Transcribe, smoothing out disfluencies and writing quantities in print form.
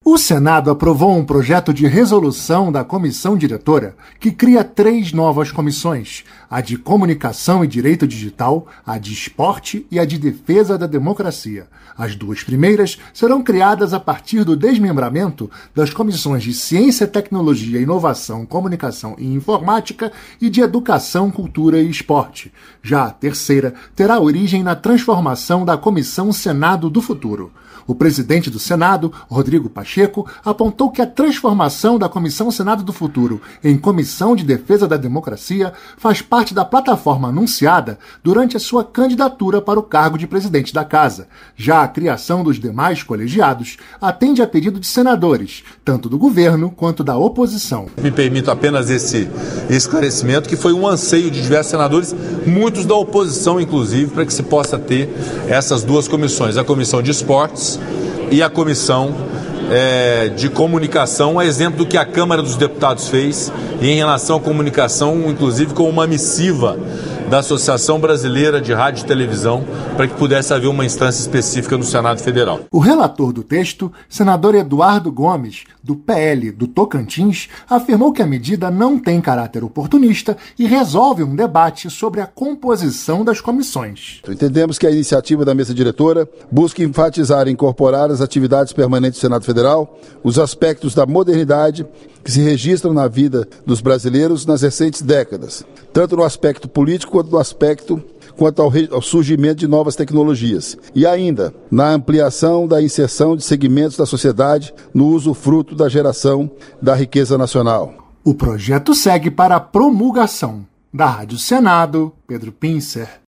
O Senado aprovou um projeto de resolução da comissão diretora que cria 3 novas comissões: a de Comunicação e Direito Digital, a de Esporte e a de Defesa da Democracia. As 2 primeiras serão criadas a partir do desmembramento das comissões de Ciência, Tecnologia, Inovação, Comunicação e Informática e de Educação, Cultura e Esporte. Já a terceira terá origem na transformação da Comissão Senado do Futuro. O presidente do Senado, Rodrigo Pacheco, apontou que a transformação da Comissão Senado do Futuro em Comissão de Defesa da Democracia faz parte da plataforma anunciada durante a sua candidatura para o cargo de presidente da Casa. Já a criação dos demais colegiados atende a pedido de senadores, tanto do governo quanto da oposição. Me permito apenas esse esclarecimento, que foi um anseio de diversos senadores, muitos da oposição, inclusive, para que se possa ter essas 2 comissões, a Comissão de Esportes e a Comissão de Comunicação, a exemplo do que a Câmara dos Deputados fez em relação à comunicação, inclusive com uma missiva da Associação Brasileira de Rádio e Televisão, para que pudesse haver uma instância específica no Senado Federal. O relator do texto, senador Eduardo Gomes, do PL do Tocantins, afirmou que a medida não tem caráter oportunista e resolve um debate sobre a composição das comissões. Entendemos que a iniciativa da mesa diretora busca enfatizar e incorporar as atividades permanentes do Senado Federal, os aspectos da modernidade que se registram na vida dos brasileiros nas recentes décadas, tanto no aspecto político quanto ao surgimento de novas tecnologias, e ainda na ampliação da inserção de segmentos da sociedade no usufruto da geração da riqueza nacional. O projeto segue para a promulgação. Da Rádio Senado, Pedro Pincer.